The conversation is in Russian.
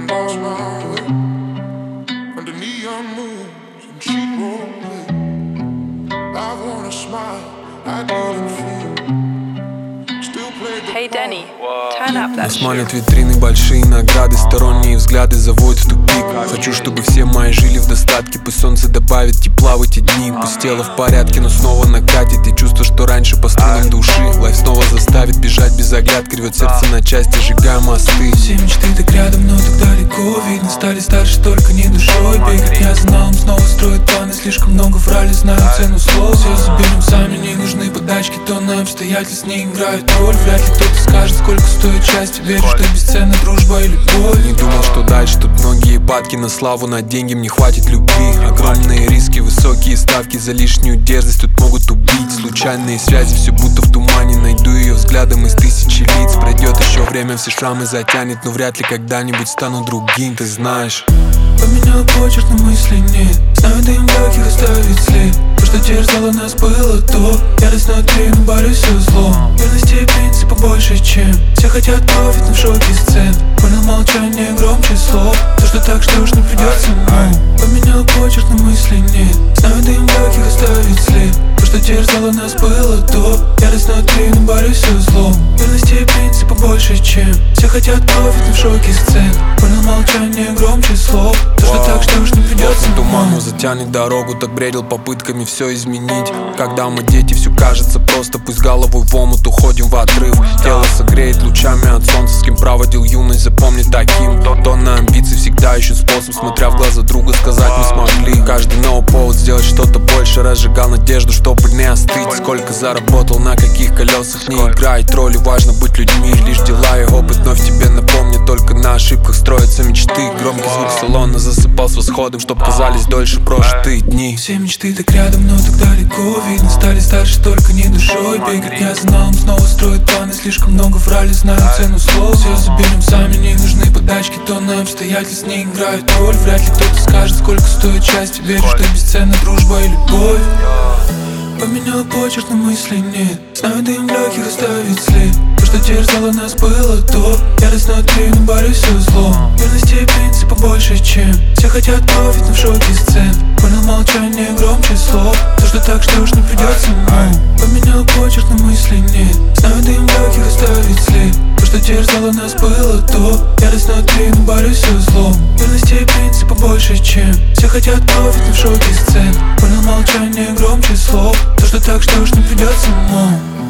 lost my way under neon moons and cheap roleplay. I wanna smile, I didn't feel. Still played the Hey Denny, turn up that Нас shit. манят витрины, большие награды, сторонние взгляды заводят в тупик. Хочу, чтобы все мои жили в достатке, пусть солнце добавит тепла в эти дни. Пусть тело в порядке, но снова накатит и чувство, что раньше по струнам души. Лайф снова заставит бежать без оглядки, рвет сердце на части, сжигая мосты. Все мечты так рядом, но так далеко. Видно, стали старше, только не душой. Бегать я за налом, снова строят планы. Слишком много врали, знаю цену слов. Все заберем сами, не нужны подачки. Тонны обстоятельств не играют роль. Вряд ли кто-то скажет, сколько стоит счастье. Верю, что бесценна дружба и любовь. Не думал, что дальше тут многие падки на славу, на деньги мне хватит любви. Огромные риски, высокие ставки, за лишнюю дерзость тут могут убить. Случайные связи, все будто в тумане. Найду ее взглядом из тысячи лиц. Пройдет еще время, все шрамы затянет, но вряд ли когда-нибудь стану другим, ты знаешь. Поменял почерк, но мыслей нет. Знаю, дым легких оставит след. То, что терзало нас, было то. Ярость внутри, но борюсь со злом. Верности и принципа больше, чем все хотят профит, но в шоке сцен. Понял молчание громче слов. То, что так, что уж не придется, но поменял почерк, но мыслей нет. Знаю, дым легких оставит след. То, что терзало нас, было то. Ярость внутри, но борюсь со злом. Верности и принципа больше, чем все хотят профит, но в шоке сцен. Понял молчание громче слов. То, что так, что уж не придется, Туману затянет дорогу, так бредил попытками все изменить. Когда мы дети, все кажется просто. Пусть головой в омут уходим в отрыв. Тело согреет лучами от солнца. С кем проводил юность, запомни таким. Тонны амбиций всегда ищут способ, смотря в глаза друга, сказать мы смогли. Каждый новый повод сделать что-то больше. Разжигал надежду, чтобы не остыть. Сколько заработал, на каких колесах, не играет роли. Важно быть людьми, лишь дела и опыт вновь тебе напомнят. Только на ошибках строятся мечты. Громкий звук салона засыпал с восходом, чтоб казались дольше прожитые дни. Все мечты так рядом, но так далеко. Видно, стали старше, только не душой. Бегать я за налом, снова строят планы. Слишком много врали, знаю цену слов. Все заберем сами, не нужны подачки. Тонны обстоятельств не играют роль. Вряд ли кто-то скажет, сколько стоит счастье. Верю, что бесценна дружба и любовь. Поменял почерк, но мыслей нет. Знаю, дым легких оставит след. То, что терзало нас, было то. Ярость внутри, но борюсь со злом. Верности и принципа больше, чем все хотят профит, но в шоке сцен. Понял молчание громче слов. То, что так, что уж не придется, но поменял почерк, но мыслей нет. Знаю, дым легких оставит след. То, что терзало нас, было то. Ярость внутри, но борюсь со злом. Верности и принципа больше, чем все хотят профит, но в шоке сцен. Понял молчание громче слов. То, что так, что уж не придется, но